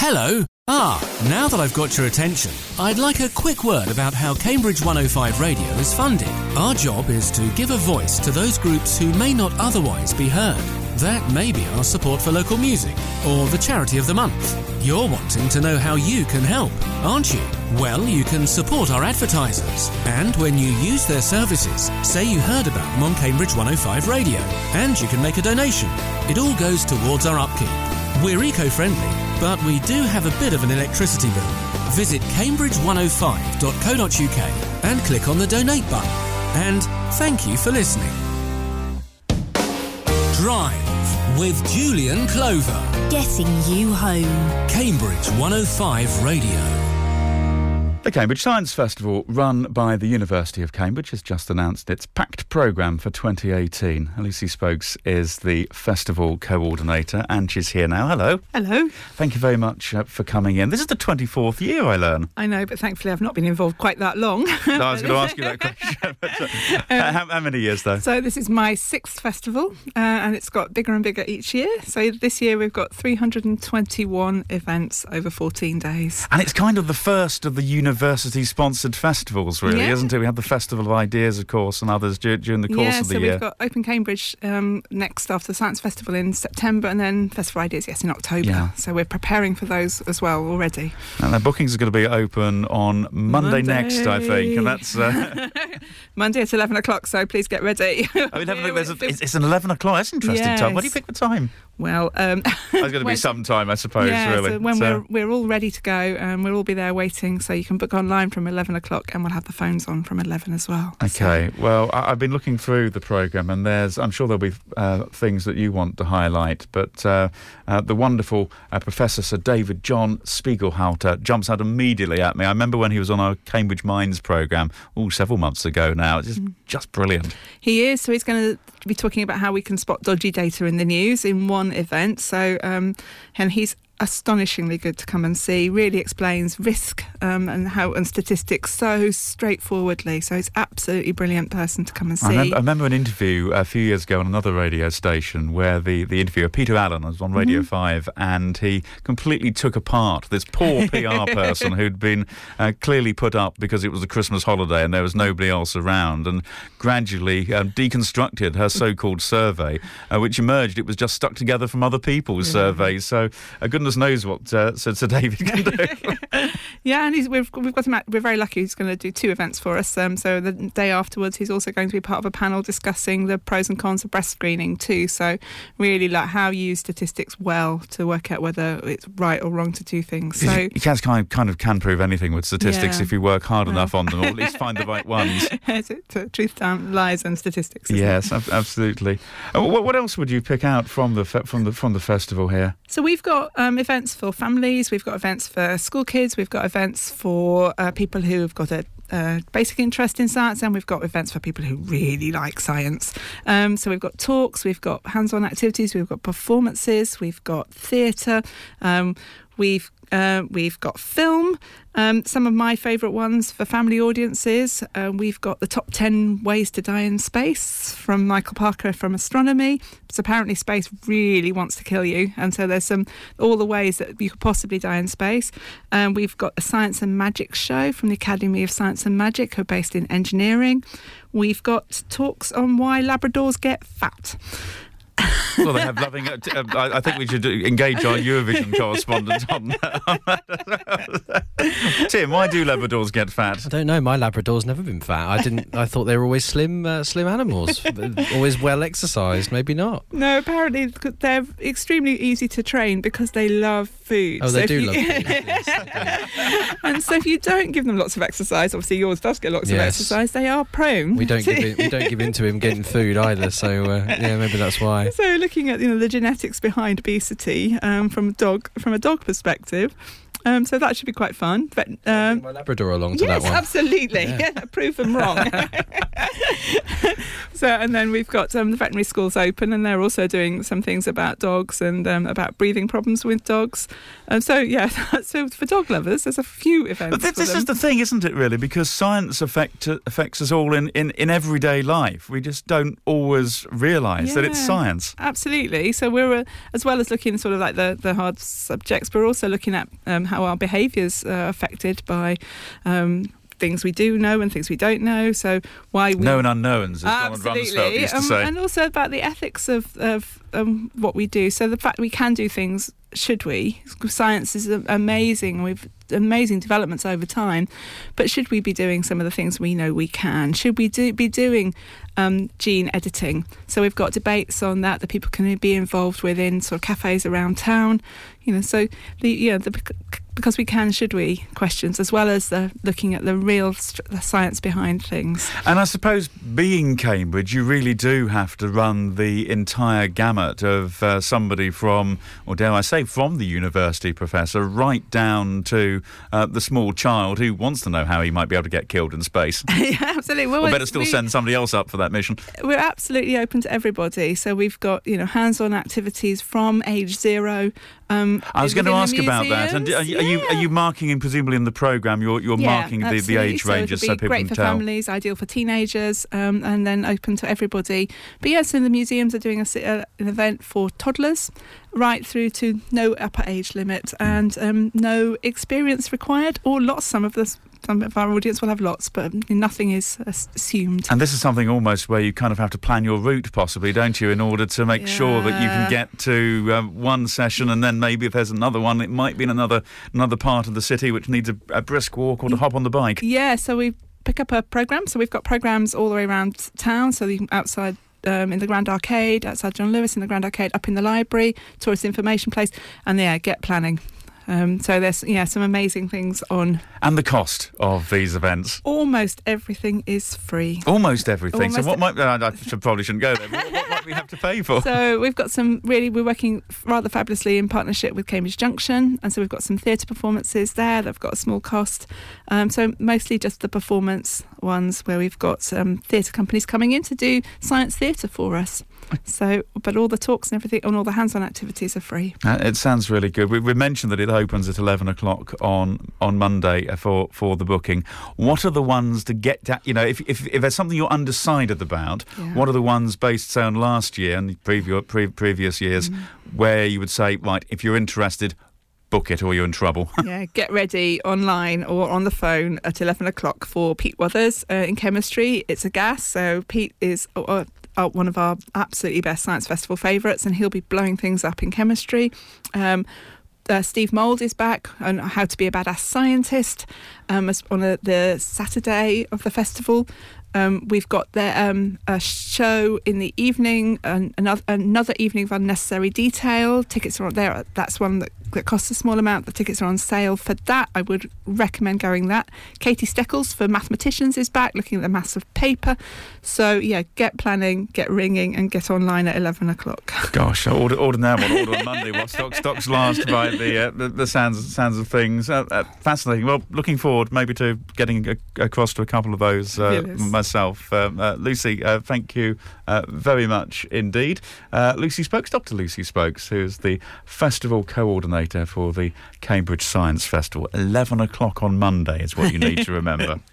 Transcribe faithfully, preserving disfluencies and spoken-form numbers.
Hello. Ah, now that I've got your attention, I'd like a quick word about how Cambridge one oh five Radio is funded. Our job is to give a voice to those groups who may not otherwise be heard. That may be our support for local music, or the charity of the month. You're wanting to know how you can help, aren't you? Well, you can support our advertisers, and when you use their services, say you heard about them on Cambridge one oh five Radio, and you can make a donation. It all goes towards our upkeep. We're eco-friendly, but we do have a bit of an electricity bill. Visit cambridge one oh five dot co dot uk and click on the donate button. And thank you for listening. Drive with Julian Clover. Getting you home. Cambridge one oh five Radio. The Cambridge Science Festival, run by the University of Cambridge, has just announced its packed programme for twenty eighteen. Lucy Spokes is the festival coordinator, and she's here now. Hello. Hello. Thank you very much uh, for coming in. This is the twenty-fourth year, I learn. I know, but thankfully I've not been involved quite that long. No, I was going to ask you that question. but, uh, how, how many years, though? So this is my sixth festival, uh, and it's got bigger and bigger each year. So this year we've got three hundred twenty-one events over fourteen days. And it's kind of the first of the university-sponsored festivals, really, yeah. isn't it? We have the Festival of Ideas, of course, and others during, during the course yeah, of the so year. We've got Open Cambridge um, next after the Science Festival in September, and then Festival of Ideas, yes, in October. Yeah. So we're preparing for those as well already. And the bookings are going to be open on Monday, Monday. next, I think, and that's... Uh... Monday at eleven o'clock, so please get ready. I mean, there's a, it's, it's an eleven o'clock. That's an interesting yes. time. Why do you pick the time? Well, um, there's going to be some time, I suppose, yeah, really. So when so. we're we're all ready to go, and we'll all be there waiting. So you can book online from eleven o'clock, and we'll have the phones on from eleven as well. Okay. So. Well, I, I've been looking through the programme, and there's I'm sure there'll be uh, things that you want to highlight. But uh, uh, the wonderful uh, Professor Sir David John Spiegelhalter jumps out immediately at me. I remember when he was on our Cambridge Minds programme, oh, several months ago now. It's just, mm. just brilliant. He is. So he's going to be talking about how we can spot dodgy data in the news in one event. So, um, and he's astonishingly good to come and see. Really explains risk um, and how and statistics so straightforwardly. So he's absolutely brilliant person to come and see. I remember, I remember an interview a few years ago on another radio station where the, the interviewer, Peter Allen, was on Radio mm-hmm. five, and he completely took apart this poor P R person who'd been uh, clearly put up because it was a Christmas holiday and there was nobody else around, and gradually um, deconstructed her so-called survey, uh, which emerged it was just stuck together from other people's yeah. surveys. So uh, goodness knows what uh, Sir, Sir David can do. yeah, and he's, we've we've got him at, we're very lucky. He's going to do two events for us. Um, so the day afterwards, he's also going to be part of a panel discussing the pros and cons of breast screening too. So really, like how you use statistics well to work out whether it's right or wrong to do things. So you can kind of, kind of can prove anything with statistics yeah. if you work hard well. enough on them, or at least find the right ones. Is it uh, truth, um, lies, and statistics? Yes, it? absolutely. Uh, what, what else would you pick out from the fe- from the from the festival here? So we've got um, events for families, we've got events for school kids, we've got events for uh, people who have got a uh, basic interest in science, and we've got events for people who really like science. Um, so we've got talks, we've got hands-on activities, we've got performances, we've got theatre, um, we've Uh, we've got film. Um, some of my favourite ones for family audiences. Uh, we've got the top ten ways to die in space from Michael Parker from Astronomy. So apparently space really wants to kill you, and so there's some all the ways that you could possibly die in space. Um, we've got a Science and Magic show from the Academy of Science and Magic, who are based in engineering. We've got talks on why Labradors get fat. Well, they have loving... Uh, I, I think we should engage our Eurovision correspondent on that. Tim, why do Labradors get fat? I don't know. My Labrador's never been fat. I didn't. I thought they were always slim, uh, slim animals, always well exercised. Maybe not. No, apparently they're extremely easy to train because they love food. Oh, they so do you, love food. Yes, and so if you don't give them lots of exercise, obviously yours does get lots yes. of exercise. They are prone. We don't to... give in, we don't give in to him getting food either. So uh, yeah, maybe that's why. So looking at you know the genetics behind obesity um, from a dog from a dog perspective. Um, so that should be quite fun. But, um, my Labrador along to yes, that one. absolutely. Yeah. Yeah, prove them wrong. So, and then we've got um, the veterinary schools open, and they're also doing some things about dogs and um, about breathing problems with dogs. Um, so, yeah, so for dog lovers, there's a few events. But this, for this them. is the thing, isn't it, really? Because science affect, affects us all in, in, in everyday life. We just don't always realise that it's Yeah, science. Absolutely. So we're, uh, as well as looking sort of like the, the hard subjects, we're also looking at um, how our behaviours are affected by um, things we do know and things we don't know. So why we... Known unknowns, as Donald Absolutely. Rumsfeld used to um, say. And also about the ethics of, of um, what we do. So the fact we can do things, should we? Science is amazing. We've amazing developments over time, but should we be doing some of the things we know we can? Should we do, be doing um, gene editing? So we've got debates on that that people can be involved with in sort of cafes around town. You know, so the yeah the because we can, should we questions, as well as the looking at the real st- the science behind things. And I suppose being Cambridge, you really do have to run the entire gamut of uh, somebody from, or dare I say, from the university professor right down to uh, the small child who wants to know how he might be able to get killed in space. Yeah, absolutely. Well, Or better it's- still we- send somebody else up for that mission. We're absolutely open to everybody. So we've got, you know, hands-on activities from age zero. Um, I was going to within ask the about that. And are, you- are you are museums. you marking in presumably in the programme? You're you're Yeah, marking the, the absolutely. age so ranges it'll so be people great can for tell. families, ideal for teenagers, um, and then open to everybody. But yes, so the museums are doing a, si- uh, an event for toddlers, right through to no upper age limit and um, no experience required, or lots. Some of the some of our audience will have lots, but nothing is assumed. And this is something almost where you kind of have to plan your route, possibly, don't you, in order to make sure that you can Yeah. get to um, one session, and then maybe if there's another one, it might be in another another part of the city which needs a, a brisk walk or to hop on the bike. Yeah, so we pick up a programme. So we've got programmes all the way around town. So you can outside um, in the Grand Arcade, outside John Lewis in the Grand Arcade, up in the library, tourist information place, and yeah, get planning. Um, so there's yeah some amazing things on. And the cost of these events. Almost everything is free. Almost everything. Almost so what might... Uh, I should, probably shouldn't go there. But what might we have to pay for? So we've got some really, we're working rather fabulously in partnership with Cambridge Junction, and so we've got some theatre performances there that've got a small cost. Um, so mostly just the performance ones where we've got um, theatre companies coming in to do science theatre for us. So, but all the talks and everything and all the hands-on activities are free. Uh, it sounds really good. We, we mentioned that it opens at eleven o'clock on, on Monday for, for the booking. What are the ones to get that, you know, if, if if there's something you're undecided about, Yeah. what are the ones based, say, on last year and previous, pre- previous years Mm-hmm. where you would say, right, if you're interested, book it or you're in trouble? Yeah, get ready online or on the phone at eleven o'clock for Pete Wuthers uh, in chemistry. It's a gas, so Pete is uh, uh, one of our absolutely best Science Festival favourites, and he'll be blowing things up in chemistry. Um, uh, Steve Mould is back on how to be a badass scientist um, as- on a, the Saturday of the festival. Um, we've got there um, a show in the evening, and another another evening of unnecessary detail. Tickets are on there. That's one that, that costs a small amount. The tickets are on sale for that. I would recommend going that. Katie Steckles for mathematicians is back, looking at the maths of paper. So yeah, get planning, get ringing, and get online at eleven o'clock. Gosh, order, order now, what order on Monday? What stock, stocks last by the, uh, the the sounds sounds of things. Uh, uh, fascinating. Well, looking forward maybe to getting a, across to a couple of those uh, Yes. myself. Um, uh, Lucy, uh, thank you uh, very much indeed. Uh, Lucy Spokes, Doctor Lucy Spokes, who is the festival coordinator for the Cambridge Science Festival. eleven o'clock on Monday is what you need to remember.